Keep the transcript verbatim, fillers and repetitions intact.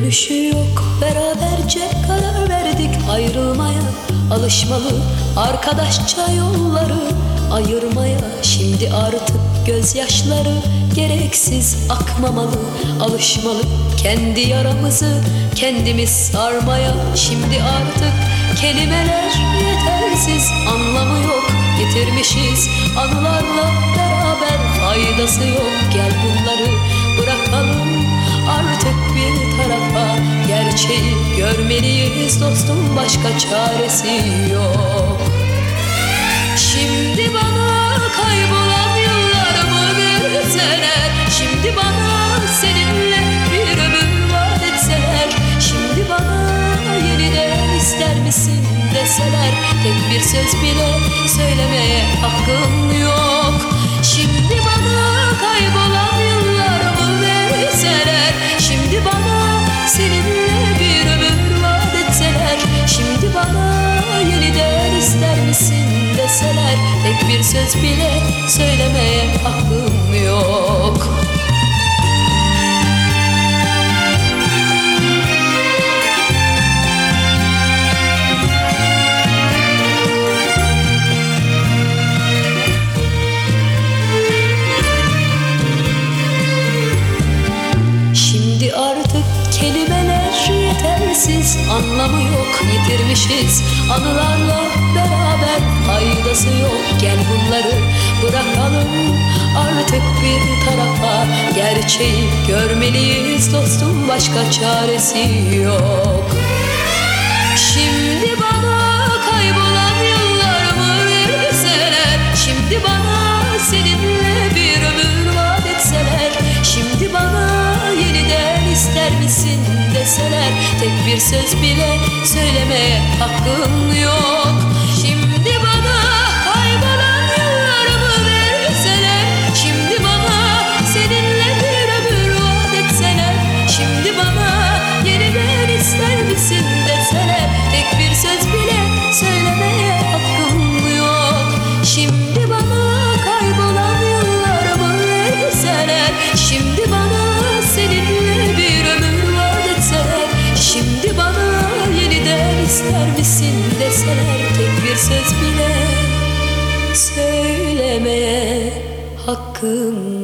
dönüşü yok. Beraberce karar verdik ayrılmaya. Alışmalı arkadaşça yolları ayırmaya. Şimdi artık gözyaşları gereksiz akmamalı. Alışmalı kendi yaramızı kendimiz sarmaya. Şimdi artık kelimeler yetersiz, anlamı yok. Getirmişiz anılarla beraber, faydası yok. Gel bunları bırakalım artık bir tarafa. Gerçeği görmeliyiz dostum, başka çaresi yok. Şimdi bana kaybolan yıllarımı verseler, şimdi bana seninle bir ömür vaat etseler, şimdi bana yeniden ister misin deseler, tek bir söz bile söylemeye hakkım yok. Şimdi bana kaybolan yıllarımı verseler, şimdi bana seninle bir ömür vaat etseler, şimdi bana yeniden ister misin deseler, tek bir söz bile söylemeye hakkım yok. Şimdi artık kelimeler yetersiz, anlamı yok. Yitirmişiz anılarla beraber, faydası yok. Gel bunları bırakalım artık bir tarafa. Gerçeği görmeliyiz dostum, başka çaresi yok. Şimdi bana kaybolan yıllarımı verseler, şimdi bana seninle bir ömür vaat etseler, şimdi bana yeniden ister misin deseler, tek bir söz bile söylemeye hakkım yok. Şimdi bana kaybolan yıllarımı verseler, şimdi bana seninle bir ömür vaat etseler, şimdi bana yeniden ister misin deseler, tek bir söz bile söylemeye hakkım yok. Şimdi bana kaybolan yıllarımı verseler, şimdi bana seninle bir ömür vaat etseler, şimdi bana yeniden ister misin deseler, tek bir söz bile söylemeye hakkım